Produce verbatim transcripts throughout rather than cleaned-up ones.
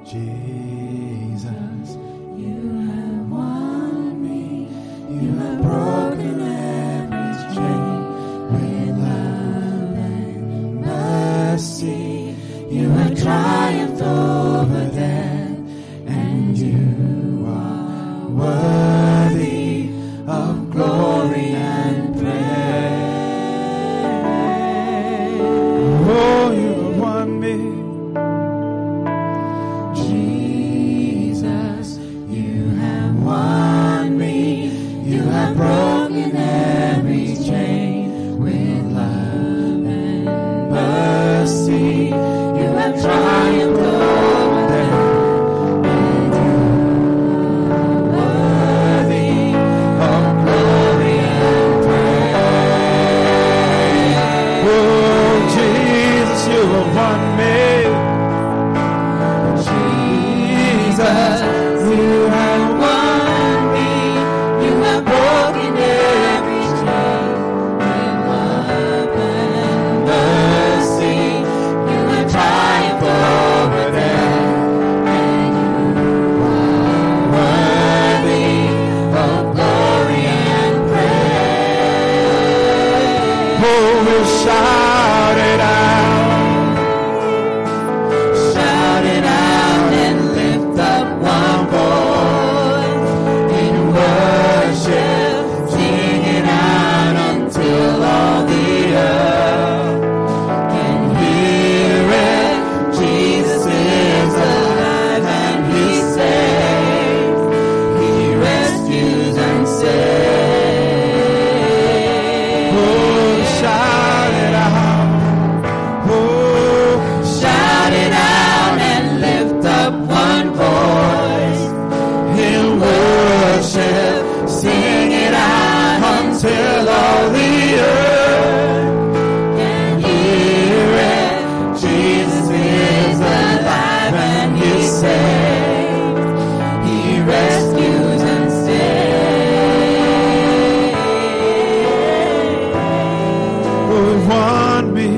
Jesus, you have won me. You have broken every chain with love and mercy. You have triumphed over death, and you are worthy of glory and praise. Oh, you have won me. Jesus, you have won me. You have broken every chain with love and mercy. You have triumphed over death, and you are worthy of glory and praise. Oh, Jesus, you have won me. Jesus, you have won me. You have broken every chain with love and mercy. You have triumphed over death, and you are worthy of glory and praise. Oh, we'll shout it out, shout it out and lift up one voice in worship, sing it out until all the earth can hear it. Jesus is alive and he saves, he rescues and saves. Oh, shout it out, oh, shout it out and lift up one voice in worship, sing it out until all the earth can hear it. Jesus is alive and he saves, he rescues and saves. Oh, won me.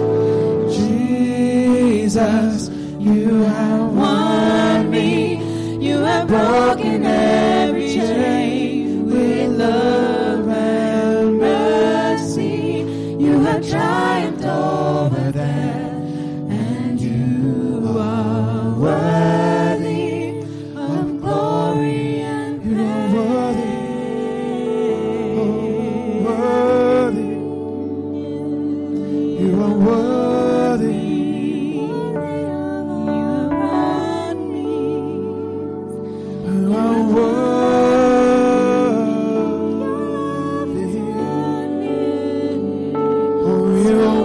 Jesus, you have won me. You have broken every chain with love and mercy. You have triumphed over death, and you are worthy of glory and praise. You are worthy, you are worthy. You are worthy. Oh, you are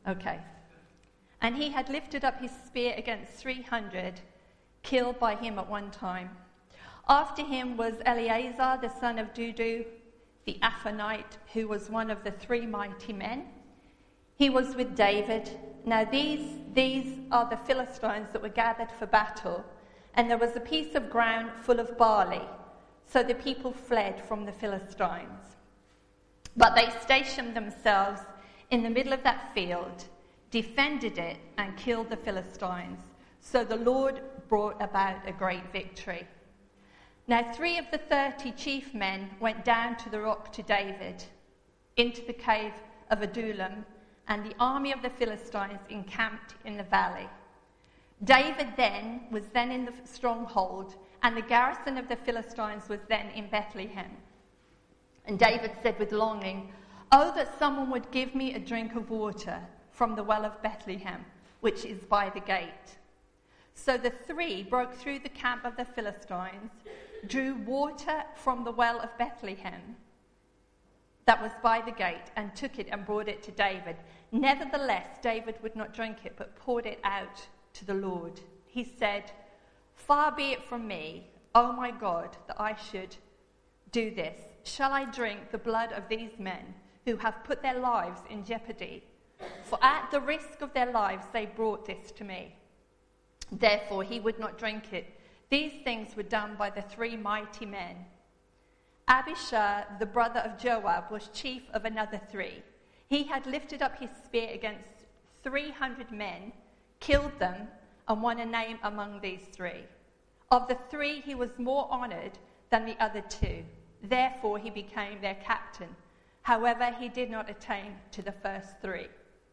Okay. And he had lifted up his spear against three hundred, killed by him at one time. After him was Eleazar, the son of Dudu, the Aphonite, who was one of the three mighty men. He was with David. Now these, these are the Philistines that were gathered for battle, and there was a piece of ground full of barley. So the people fled from the Philistines. But they stationed themselves in the middle of that field, defended it, and killed the Philistines. So the Lord brought about a great victory. Now three of the thirty chief men went down to the rock to David, into the cave of Adullam, and the army of the Philistines encamped in the valley. David then was then in the stronghold, and the garrison of the Philistines was then in Bethlehem. And David said with longing, "Oh, that someone would give me a drink of water from the well of Bethlehem, which is by the gate." So the three broke through the camp of the Philistines, drew water from the well of Bethlehem that was by the gate, and took it and brought it to David. Nevertheless, David would not drink it, but poured it out to the Lord. He said, "Far be it from me, O my God, that I should do this. Shall I drink the blood of these men who have put their lives in jeopardy? For at the risk of their lives they brought this to me." Therefore he would not drink it. These things were done by the three mighty men. Abishai, the brother of Joab, was chief of another three. He had lifted up his spear against three hundred men, killed them, and won a name among these three. Of the three, he was more honoured than the other two. Therefore he became their captain. However, he did not attain to the first three.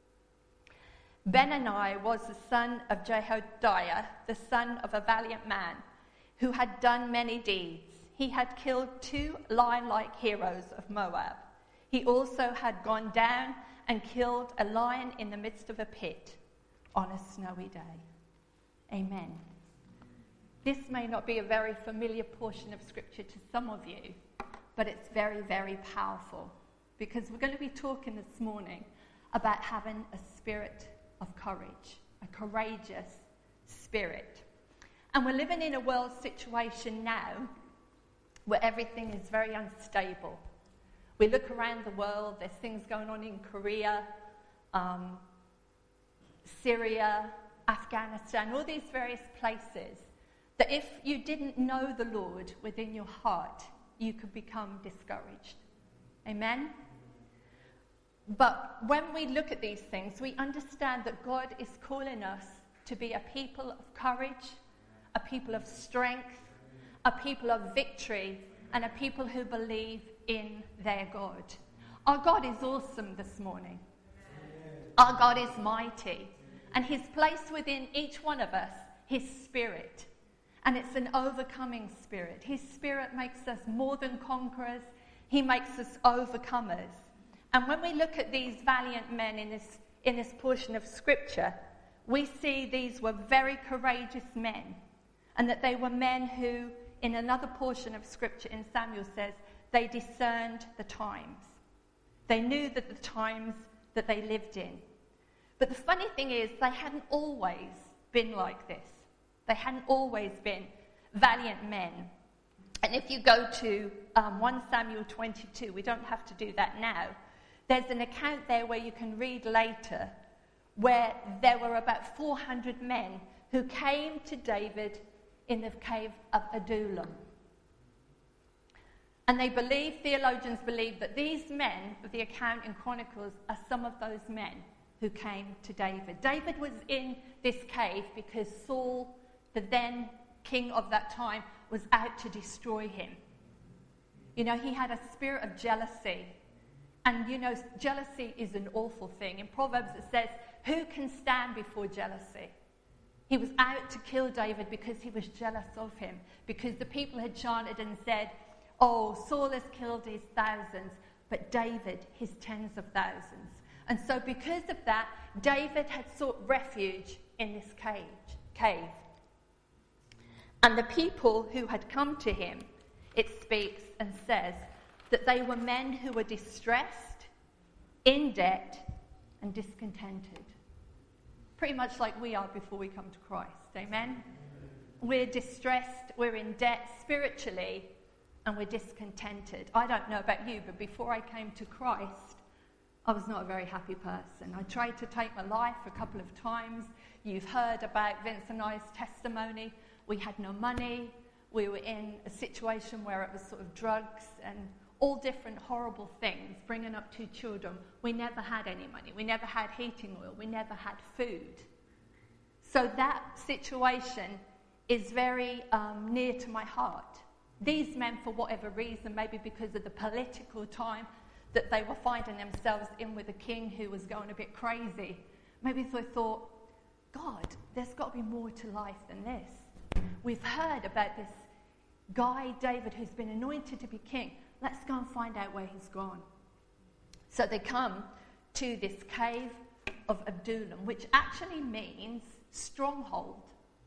Benani was the son of Jehoiada, the son of a valiant man, who had done many deeds. He had killed two lion-like heroes of Moab. He also had gone down and killed a lion in the midst of a pit on a snowy day. Amen. This may not be a very familiar portion of Scripture to some of you, but it's very, very powerful, because we're going to be talking this morning about having a spirit of courage, a courageous spirit. And we're living in a world situation now where everything is very unstable. We look around the world, there's things going on in Korea, um, Syria, Afghanistan, all these various places, that if you didn't know the Lord within your heart, you could become discouraged. Amen? But when we look at these things, we understand that God is calling us to be a people of courage, a people of strength, a people of victory, and a people who believe in their God. Our God is awesome this morning. Our God is mighty, and He's placed within each one of us His Spirit, and it's an overcoming spirit. His Spirit makes us more than conquerors. He makes us overcomers. And when we look at these valiant men in this, in this portion of Scripture, we see these were very courageous men, and that they were men who, in another portion of Scripture in Samuel says, they discerned the times. They knew that the times that they lived in. But the funny thing is, they hadn't always been like this. They hadn't always been valiant men. And if you go to um, First Samuel twenty-two, we don't have to do that now, there's an account there where you can read later where there were about four hundred men who came to David in the cave of Adullam. And they believe, theologians believe, that these men of the account in Chronicles are some of those men who came to David. David was in this cave because Saul, the then king of that time, was out to destroy him. You know, he had a spirit of jealousy. And, you know, jealousy is an awful thing. In Proverbs it says, who can stand before jealousy? He was out to kill David because he was jealous of him, because the people had chanted and said, oh, Saul has killed his thousands, but David his tens of thousands. And so because of that, David had sought refuge in this cage, cave. And the people who had come to him, it speaks and says that they were men who were distressed, in debt, and discontented. Pretty much like we are before we come to Christ. Amen? We're distressed, we're in debt spiritually, and we're discontented. I don't know about you, but before I came to Christ, I was not a very happy person. I tried to take my life a couple of times. You've heard about Vince and I's testimony. We had no money. We were in a situation where it was sort of drugs and all different horrible things, bringing up two children. We never had any money. We never had heating oil. We never had food. So that situation is very um, near to my heart. These men, for whatever reason, maybe because of the political time that they were finding themselves in with a king who was going a bit crazy, maybe they thought, God, there's got to be more to life than this. We've heard about this guy, David, who's been anointed to be king. Let's go and find out where he's gone. So they come to this cave of Adullam, which actually means stronghold,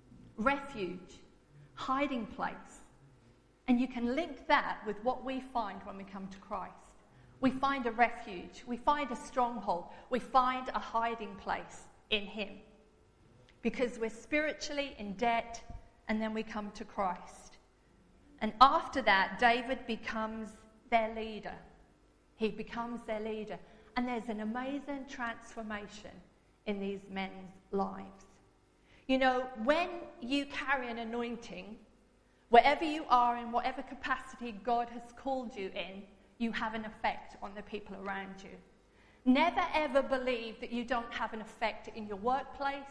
refuge, hiding place. And you can link that with what we find when we come to Christ. We find a refuge, we find a stronghold, we find a hiding place in him. Because we're spiritually in debt, and then we come to Christ. And after that, David becomes their leader. He becomes their leader. And there's an amazing transformation in these men's lives. You know, when you carry an anointing, wherever you are, in whatever capacity God has called you in, you have an effect on the people around you. Never ever believe that you don't have an effect in your workplace,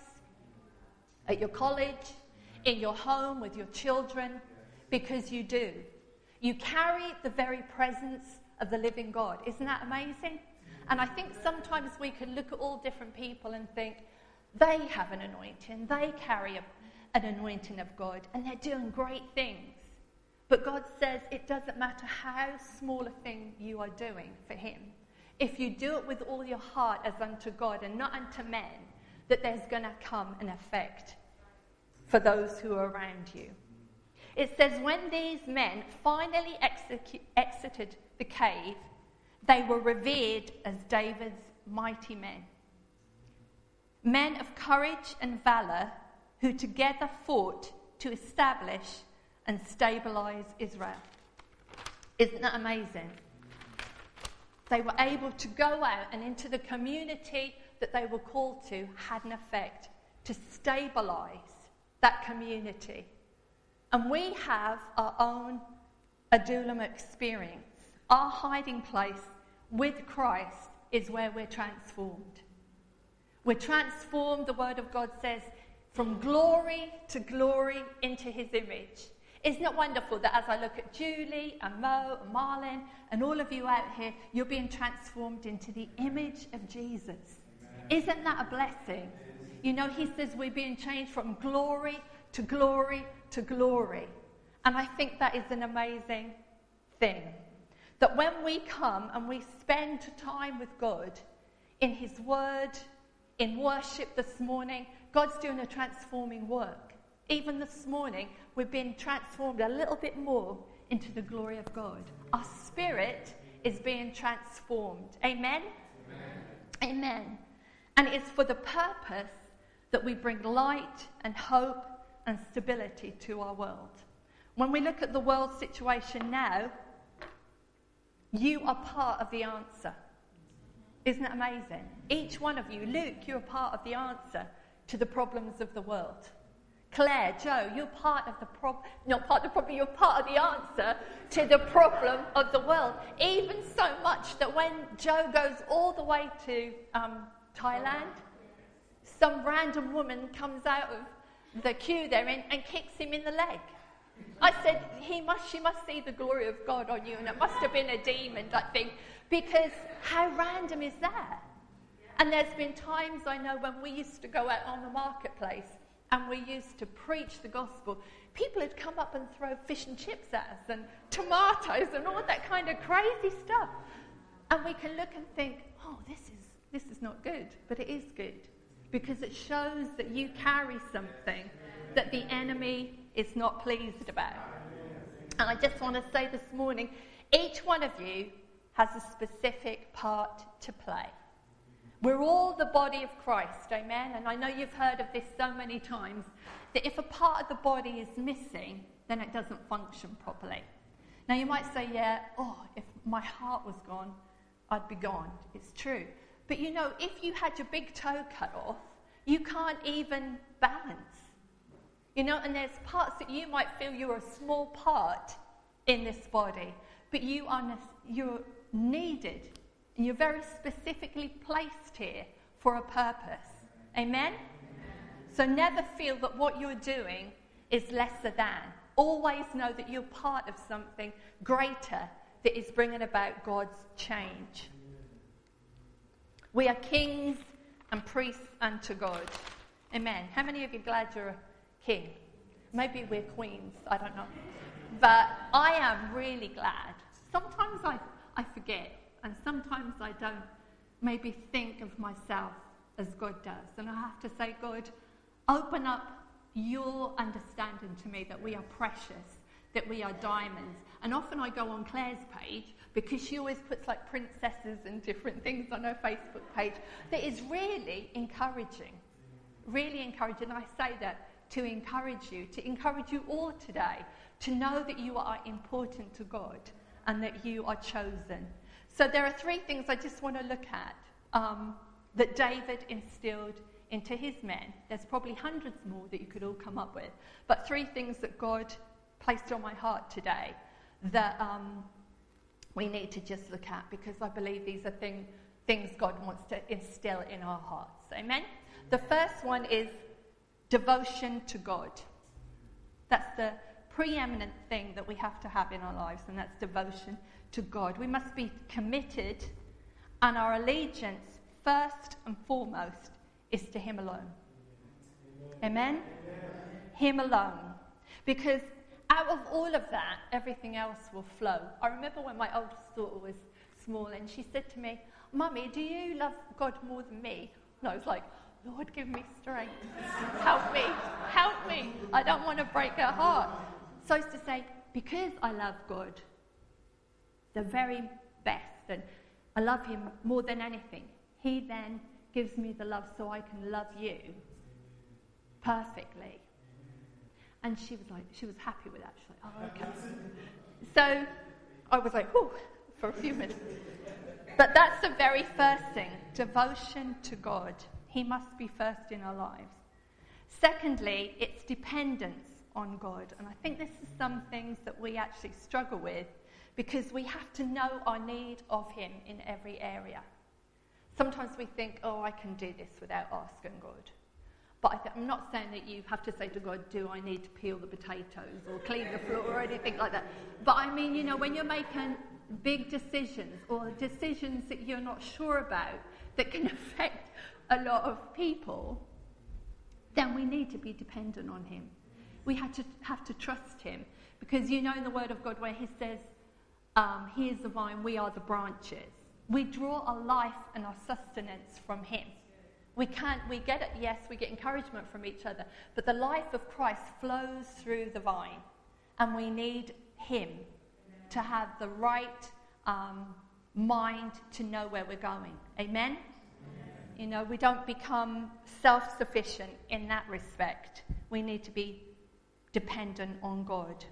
at your college, in your home, with your children, because you do. You carry the very presence of the living God. Isn't that amazing? And I think sometimes we can look at all different people and think, they have an anointing, they carry a, an anointing of God, and they're doing great things. But God says it doesn't matter how small a thing you are doing for him. If you do it with all your heart as unto God and not unto men, that there's going to come an effect for those who are around you. It says when these men finally execu- exited the cave, they were revered as David's mighty men. Men of courage and valor who together fought to establish and stabilize Israel. Isn't that amazing? They were able to go out and into the community that they were called to had an effect to stabilize that community. And we have our own Adullam experience. Our hiding place with Christ is where we're transformed. We're transformed, the Word of God says, from glory to glory into his image. Isn't it wonderful that as I look at Julie and Mo and Marlon and all of you out here, you're being transformed into the image of Jesus? Amen. Isn't that a blessing? You know, he says we're being changed from glory to glory to glory. And I think that is an amazing thing. That when we come and we spend time with God in his word, in worship this morning, God's doing a transforming work. Even this morning, we've been transformed a little bit more into the glory of God. Our spirit is being transformed. Amen? Amen. Amen. And it's for the purpose that we bring light and hope and stability to our world. When we look at the world situation now, you are part of the answer. Isn't it amazing? Each one of you, Luke, you're a part of the answer to the problems of the world. Claire, Joe, you're part of the problem, not part of the problem, you're part of the answer to the problem of the world. Even so much that when Joe goes all the way to um, Thailand, some random woman comes out of the queue they're in and kicks him in the leg. I said, he must, she must see the glory of God on you, and it must have been a demon, I think, because how random is that? And there's been times, I know, when we used to go out on the marketplace and we used to preach the gospel, people had come up and throw fish and chips at us and tomatoes and all that kind of crazy stuff. And we can look and think, oh, this is this is not good, but it is good, because it shows that you carry something that the enemy is not pleased about. And I just want to say this morning, each one of you has a specific part to play. We're all the body of Christ, amen? And I know you've heard of this so many times, that if a part of the body is missing, then it doesn't function properly. Now you might say, yeah, oh, if my heart was gone, I'd be gone. It's true. But you know, if you had your big toe cut off, you can't even balance. You know, and there's parts that you might feel you're a small part in this body, but you are ne- you're needed, and you're very specifically placed here for a purpose. Amen? Amen? So never feel that what you're doing is lesser than. Always know that you're part of something greater that is bringing about God's change. We are kings and priests unto God. Amen. How many of you are glad you're a king? Maybe we're queens, I don't know. But I am really glad. Sometimes I, I forget, and sometimes I don't maybe think of myself as God does. And I have to say, God, open up your understanding to me that we are precious, that we are diamonds. And often I go on Claire's page, because she always puts like princesses and different things on her Facebook page, that is really encouraging. Really encouraging. I say that to encourage you, to encourage you all today, to know that you are important to God and that you are chosen. So there are three things I just want to look at um, that David instilled into his men. There's probably hundreds more that you could all come up with, but three things that God placed on my heart today that um, we need to just look at, because I believe these are thing, things God wants to instill in our hearts. Amen? The first one is devotion to God. That's the preeminent thing that we have to have in our lives, and that's devotion to God. We must be committed, and our allegiance, first and foremost, is to Him alone. Amen? Amen? Him alone. Because out of all of that, everything else will flow. I remember when my oldest daughter was small, and she said to me, Mummy, do you love God more than me? And I was like, Lord, give me strength. Help me. Help me. I don't want to break her heart. So I used to say, because I love God, the very best, and I love Him more than anything, He then gives me the love so I can love you perfectly. And she was like, she was happy with that. She's like, oh, okay. So I was like, whew, for a few minutes. But that's the very first thing, devotion to God. He must be first in our lives. Secondly, it's dependence on God. And I think this is some things that we actually struggle with, because we have to know our need of Him in every area. Sometimes we think, oh, I can do this without asking God. But I th- I'm not saying that you have to say to God, do I need to peel the potatoes or clean the floor or anything like that. But I mean, you know, when you're making big decisions or decisions that you're not sure about that can affect a lot of people, then we need to be dependent on Him. We have to have to trust Him, because you know in the Word of God where He says, um, He is the vine, we are the branches. We draw our life and our sustenance from Him. We can't, we get it, yes, we get encouragement from each other, but the life of Christ flows through the vine, and we need Him to have the right um, mind to know where we're going. Amen? Amen? You know, we don't become self-sufficient in that respect. We need to be dependent on God.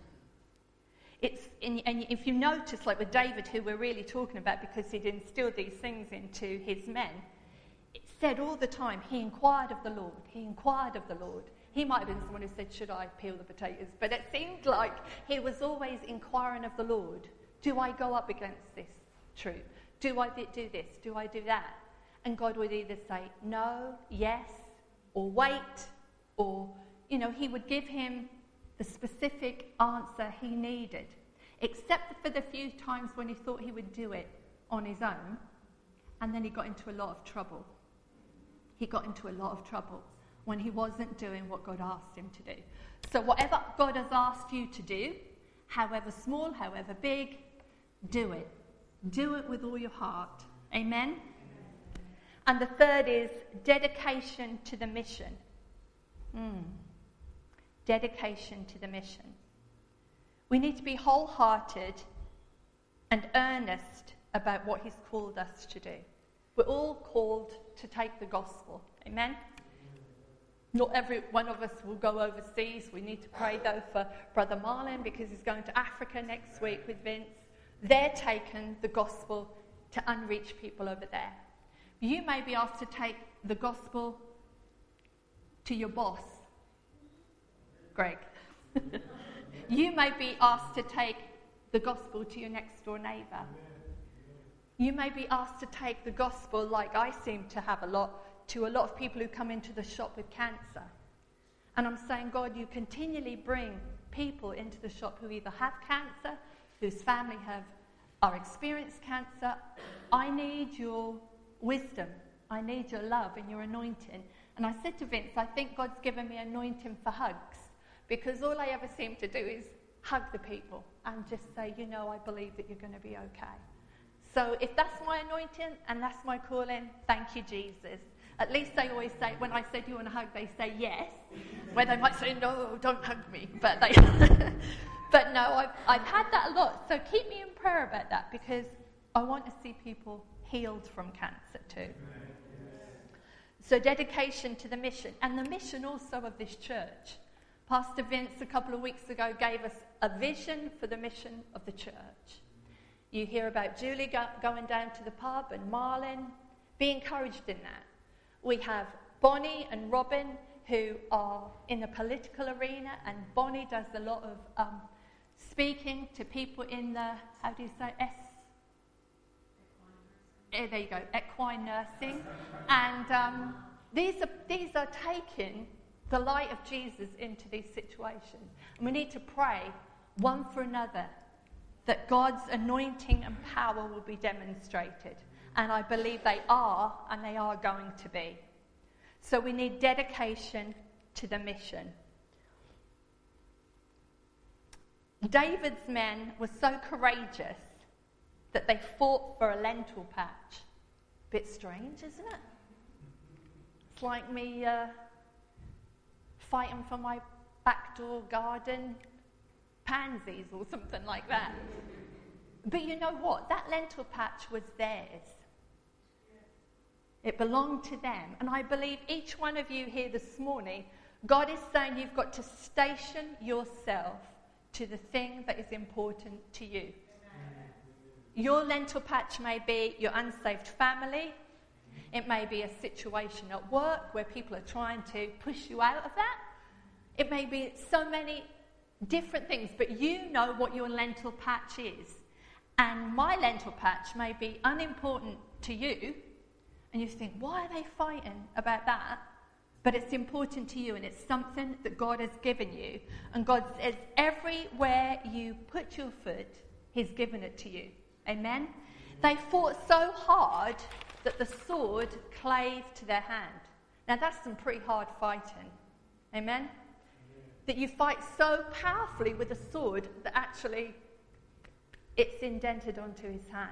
It's in, and if you notice, like with David, who we're really talking about because he'd instilled these things into his men, it said all the time, he inquired of the Lord, he inquired of the Lord. He might have been someone who said, should I peel the potatoes? But it seemed like he was always inquiring of the Lord. Do I go up against this troop? Do I do this? Do I do that? And God would either say no, yes, or wait, or, you know, He would give him the specific answer he needed, except for the few times when he thought he would do it on his own, and then he got into a lot of trouble. He got into a lot of trouble when he wasn't doing what God asked him to do. So whatever God has asked you to do, however small, however big, do it. Do it with all your heart. Amen? And the third is dedication to the mission. Mm. Dedication to the mission. We need to be wholehearted and earnest about what He's called us to do. We're all called to take the gospel. Amen? Not every one of us will go overseas. We need to pray, though, for Brother Marlon because he's going to Africa next week with Vince. They're taking the gospel to unreached people over there. You may be asked to take the gospel to your boss, Greg. You may be asked to take the gospel to your next door neighbour. You may be asked to take the gospel, like I seem to have a lot, to a lot of people who come into the shop with cancer. And I'm saying, God, you continually bring people into the shop who either have cancer, whose family have are experienced cancer. I need your wisdom. I need your love and your anointing. And I said to Vince, I think God's given me anointing for hugs, because all I ever seem to do is hug the people and just say, you know, I believe that you're going to be okay. So if that's my anointing and that's my calling, thank you, Jesus. At least they always say, when I say, do you want a hug, they say yes. Where they might say, no, don't hug me. But they, but no, I've, I've had that a lot. So keep me in prayer about that, because I want to see people healed from cancer too. So dedication to the mission, and the mission also of this church. Pastor Vince a couple of weeks ago gave us a vision for the mission of the church. You hear about Julie go, going down to the pub and Marlon. Be encouraged in that. We have Bonnie and Robin who are in the political arena, and Bonnie does a lot of um, speaking to people in the, how do you say, S? Eh, there you go, equine nursing. And um, these are these are taking the light of Jesus into these situations. And we need to pray one for another that God's anointing and power will be demonstrated. And I believe they are, and they are going to be. So we need dedication to the mission. David's men were so courageous that they fought for a lentil patch. Bit strange, isn't it? It's like me uh, fighting for my backdoor garden pansies or something like that. But you know what? That lentil patch was theirs. It belonged to them. And I believe each one of you here this morning, God is saying you've got to station yourself to the thing that is important to you. Amen. Your lentil patch may be your unsaved family. It may be a situation at work where people are trying to push you out of that. It may be so many different things, but you know what your lentil patch is. And my lentil patch may be unimportant to you, and you think, why are they fighting about that? But it's important to you, and it's something that God has given you. And God says, everywhere you put your foot, He's given it to you. Amen? They fought so hard that the sword clave to their hand. Now, that's some pretty hard fighting. Amen? That you fight so powerfully with a sword that actually it's indented onto his hand.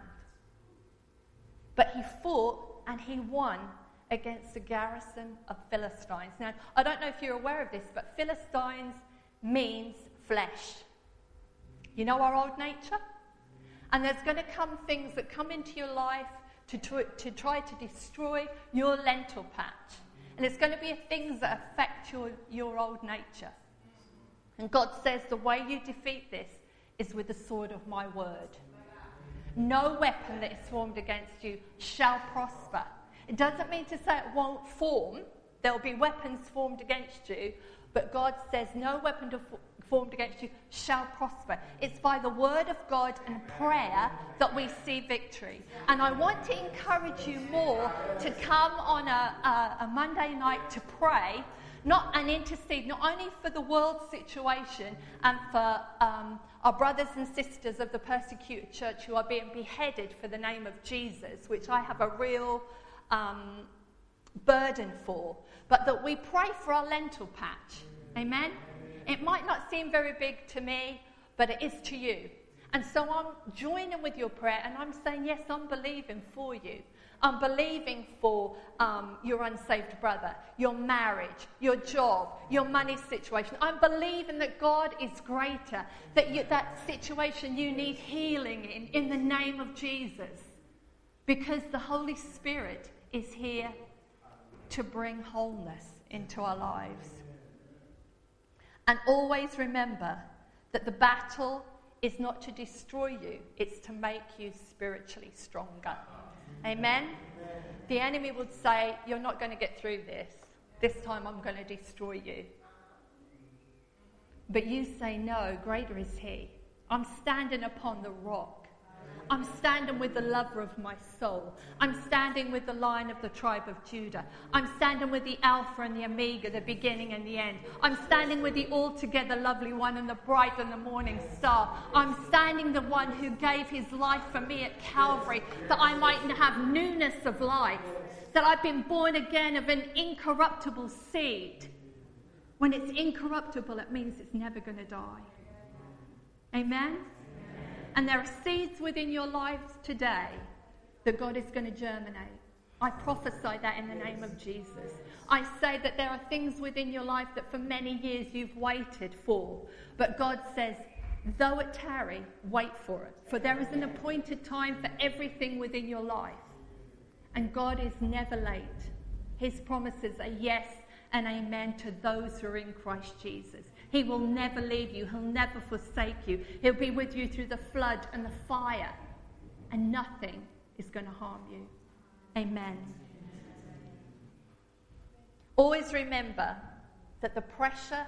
But he fought and he won against a garrison of Philistines. Now, I don't know if you're aware of this, but Philistines means flesh. You know our old nature? And there's going to come things that come into your life to, tr- to try to destroy your lentil patch. And it's going to be things that affect your, your old nature. And God says the way you defeat this is with the sword of my word. No weapon that is formed against you shall prosper. It doesn't mean to say it won't form. There'll be weapons formed against you, but God says no weapon to f- formed against you shall prosper. It's by the word of God and prayer that we see victory. And I want to encourage you more to come on a, a, a Monday night to pray, not and intercede, not only for the world situation and for um, our brothers and sisters of the persecuted church who are being beheaded for the name of Jesus, which I have a real um, burden for, but that we pray for our lentil patch. Amen? It might not seem very big to me, but it is to you. And so I'm joining with your prayer, and I'm saying, yes, I'm believing for you. I'm believing for um, your unsaved brother, your marriage, your job, your money situation. I'm believing that God is greater, that you, that situation you need healing in, in the name of Jesus. Because the Holy Spirit is here to bring wholeness into our lives. And always remember that the battle is not to destroy you, it's to make you spiritually stronger. Amen? Amen? The enemy would say, you're not going to get through this. This time I'm going to destroy you. But you say, no, greater is he. I'm standing upon the rock. I'm standing with the lover of my soul. I'm standing with the Lion of the tribe of Judah. I'm standing with the Alpha and the Omega, the beginning and the end. I'm standing with the altogether lovely one and the bright and the morning star. I'm standing the one who gave his life for me at Calvary, that I might have newness of life, that I've been born again of an incorruptible seed. When it's incorruptible, it means it's never going to die. Amen? And there are seeds within your lives today that God is going to germinate. I prophesy that in the name of Jesus. I say that there are things within your life that for many years you've waited for. But God says, though it tarry, wait for it. For there is an appointed time for everything within your life. And God is never late. His promises are yes and amen to those who are in Christ Jesus. He will never leave you. He'll never forsake you. He'll be with you through the flood and the fire. And nothing is going to harm you. Amen. Always remember that the pressure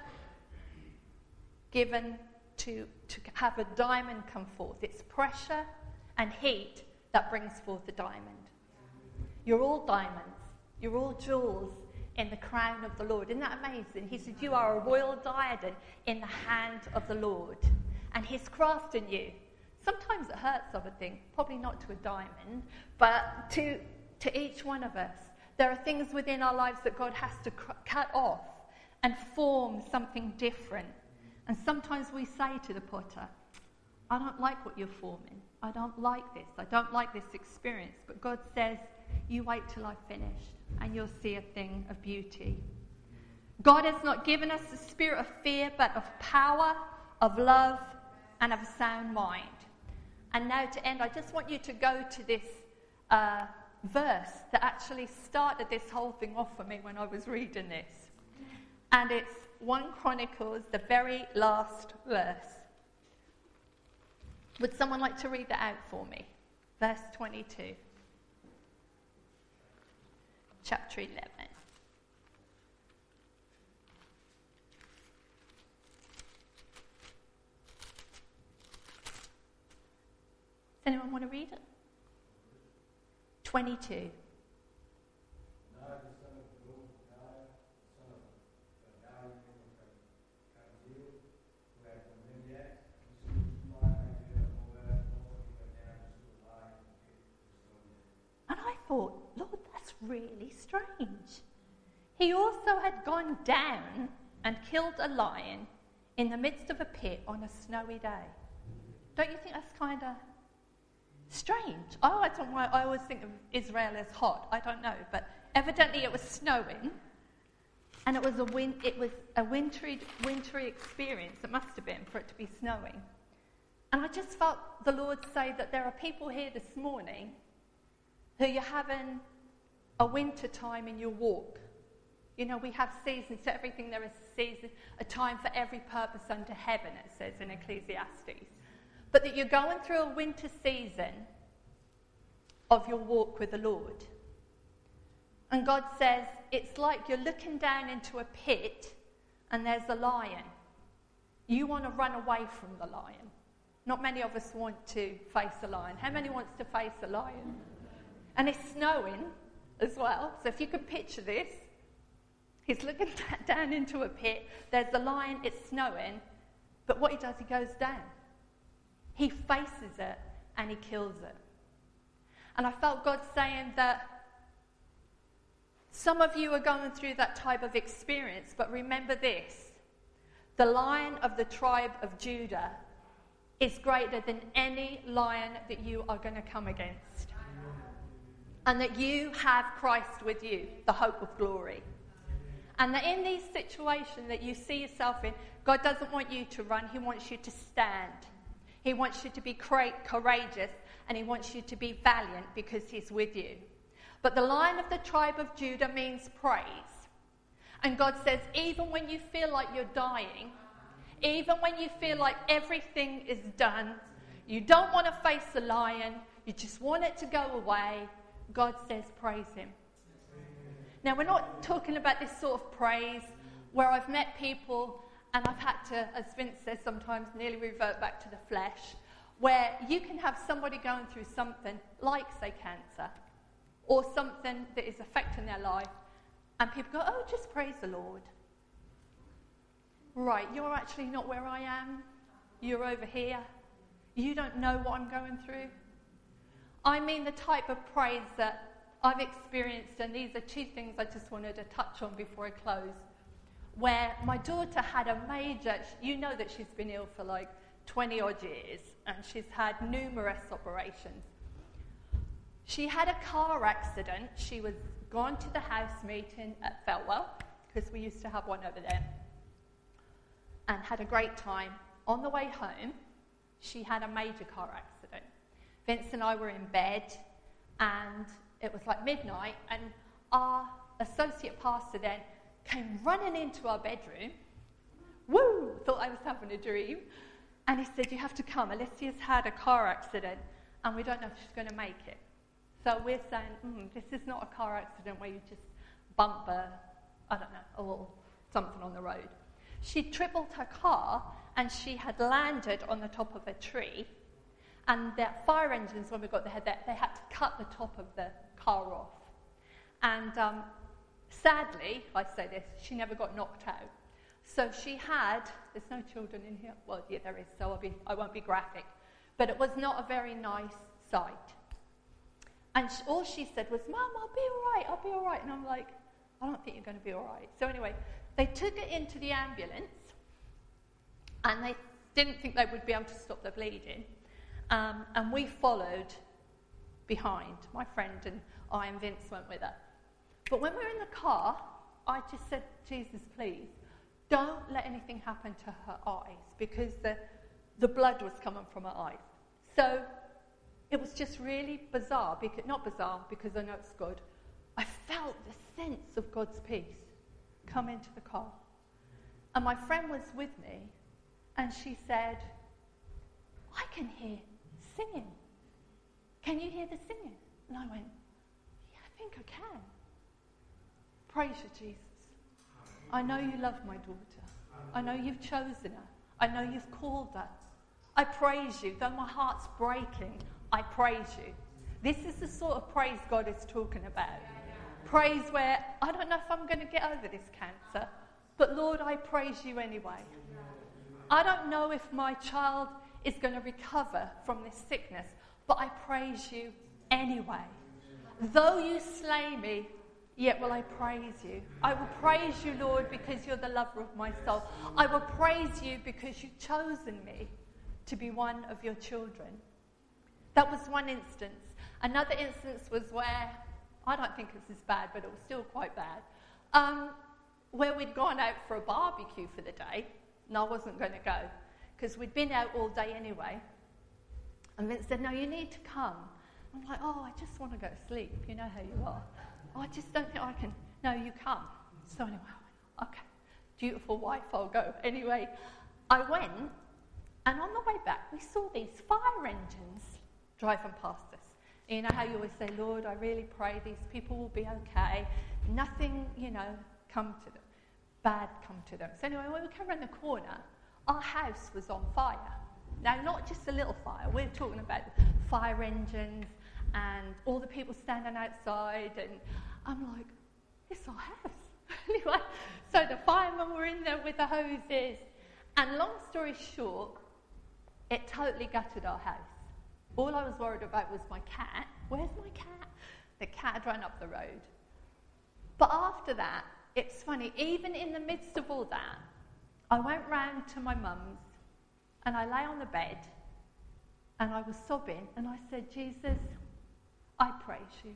given to, to have a diamond come forth, it's pressure and heat that brings forth the diamond. You're all diamonds. You're all jewels in the crown of the Lord. Isn't that amazing? He said, you are a royal diadem in the hand of the Lord. And he's crafting you. Sometimes it hurts, I would think. Probably not to a diamond, but to, to each one of us. There are things within our lives that God has to cr- cut off and form something different. And sometimes we say to the potter, I don't like what you're forming. I don't like this. I don't like this experience. But God says, you wait till I've finished, and you'll see a thing of beauty. God has not given us the spirit of fear, but of power, of love, and of a sound mind. And now to end, I just want you to go to this uh, verse that actually started this whole thing off for me when I was reading this. And it's First Chronicles, the very last verse. Would someone like to read that out for me? Verse twenty-two. Chapter eleven. Does anyone want to read it? twenty-two. And I thought, Lord, that's really strange. He also had gone down and killed a lion in the midst of a pit on a snowy day. Don't you think that's kind of strange? Oh, I don't know. I always think of Israel as hot. I don't know, but evidently it was snowing, and it was a win- It was a wintry, wintry experience. It must have been for it to be snowing. And I just felt the Lord say that there are people here this morning who you're having a winter time in your walk. You know, we have seasons to everything. There is a season, a time for every purpose under heaven, it says in Ecclesiastes. But that you're going through a winter season of your walk with the Lord. And God says, it's like you're looking down into a pit and there's a lion. You want to run away from the lion. Not many of us want to face a lion. How many wants to face a lion? And it's snowing as well. So if you can picture this, he's looking down into a pit. There's the lion, it's snowing. But what he does, he goes down. He faces it and he kills it. And I felt God saying that some of you are going through that type of experience, but remember this. The Lion of the tribe of Judah is greater than any lion that you are going to come against. And that you have Christ with you, the hope of glory. And that in these situations that you see yourself in, God doesn't want you to run, he wants you to stand. He wants you to be courageous, and he wants you to be valiant because he's with you. But the Lion of the tribe of Judah means praise. And God says, even when you feel like you're dying, even when you feel like everything is done, you don't want to face the lion, you just want it to go away, God says praise him. Now, we're not talking about this sort of praise where I've met people and I've had to, as Vince says sometimes, nearly revert back to the flesh, where you can have somebody going through something like, say, cancer, or something that is affecting their life, and people go, oh, just praise the Lord. Right, you're actually not where I am. You're over here. You don't know what I'm going through. I mean the type of praise that I've experienced, and these are two things I just wanted to touch on before I close, where my daughter had a major, you know that she's been ill for like twenty odd years, and she's had numerous operations. She had a car accident. She was gone to the house meeting at Felwell, because we used to have one over there, and had a great time. On the way home, she had a major car accident. Vince and I were in bed, and it was like midnight, and our associate pastor then came running into our bedroom. Woo! Thought I was having a dream. And he said, you have to come. Alicia's had a car accident, and we don't know if she's going to make it. So we're saying, mm, this is not a car accident where you just bump a, I don't know, a little something on the road. She tripled her car, and she had landed on the top of a tree. And the fire engines, when we got there, they, they had to cut the top of the car off. And um, sadly, I say this, she never got knocked out. So she had, there's no children in here. Well, yeah, there is, so I'll be, I won't be graphic. But it was not a very nice sight. And she, all she said was, Mum, I'll be all right, I'll be all right. And I'm like, I don't think you're going to be all right. So anyway, they took her into the ambulance, and they didn't think they would be able to stop the bleeding. Um, and we followed behind. My friend and I and Vince went with her. But when we were in the car, I just said, Jesus, please, don't let anything happen to her eyes, because the, the blood was coming from her eyes. So it was just really bizarre, because, not bizarre because I know it's God. I felt the sense of God's peace come into the car. And my friend was with me, and she said, I can hear singing. Can you hear the singing? And I went, yeah, I think I can. Praise you, Jesus. I know you love my daughter. I know you've chosen her. I know you've called her. I praise you. Though my heart's breaking, I praise you. This is the sort of praise God is talking about. Praise where, I don't know if I'm going to get over this cancer, but Lord, I praise you anyway. I don't know if my child is going to recover from this sickness, but I praise you anyway. Though you slay me, yet will I praise you. I will praise you, Lord, because you're the lover of my soul. I will praise you because you've chosen me to be one of your children. That was one instance. Another instance was where, I don't think it's as bad, but it was still quite bad, um, where we'd gone out for a barbecue for the day, and I wasn't going to go, because we'd been out all day anyway. And Vince said, no, you need to come. I'm like, oh, I just want to go to sleep. You know how you are. Oh, I just don't think I can. No, you come. So anyway, I went, okay, dutiful wife, I'll go. Anyway, I went, and on the way back, we saw these fire engines driving past us. And you know how you always say, Lord, I really pray these people will be okay. Nothing, you know, come to them. Bad come to them. So anyway, when we came around the corner, our house was on fire. Now, not just a little fire. We're talking about fire engines and all the people standing outside. And I'm like, it's our house. Anyway, so the firemen were in there with the hoses. And long story short, it totally gutted our house. All I was worried about was my cat. Where's my cat? The cat had run up the road. But after that, it's funny, even in the midst of all that, I went round to my mum's, and I lay on the bed, and I was sobbing, and I said, Jesus, I praise you.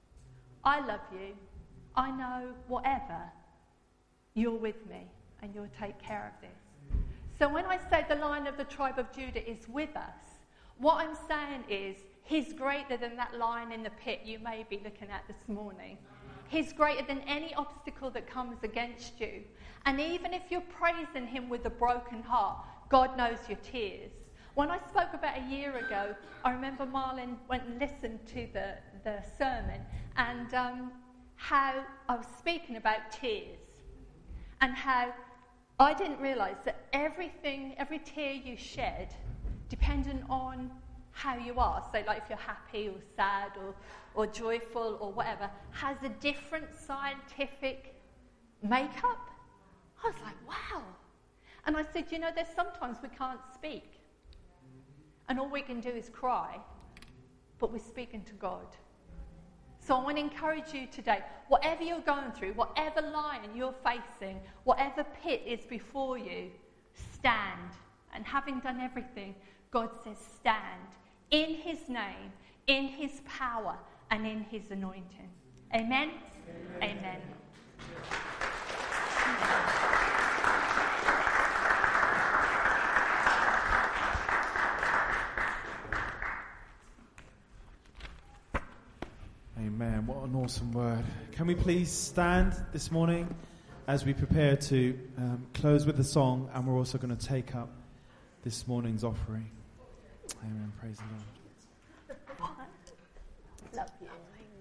I love you. I know whatever, you're with me, and you'll take care of this. So when I say the Lion of the tribe of Judah is with us, what I'm saying is he's greater than that lion in the pit you may be looking at this morning. He's greater than any obstacle that comes against you. And even if you're praising him with a broken heart, God knows your tears. When I spoke about a year ago, I remember Marlon went and listened to the, the sermon and um, how I was speaking about tears and how I didn't realise that everything, every tear you shed, depending on how you are, so like if you're happy or sad or, or joyful or whatever, has a different scientific makeup. I was like, wow. And I said, you know, there's sometimes we can't speak. And all we can do is cry, but we're speaking to God. So I want to encourage you today, whatever you're going through, whatever lion you're facing, whatever pit is before you, stand. And having done everything, God says stand in his name, in his power, and in his anointing. Amen? Amen. Amen. Amen. What an awesome word. Can we please stand this morning as we prepare to um, close with the song, and we're also going to take up this morning's offering. Amen. Praise the Lord. Love you.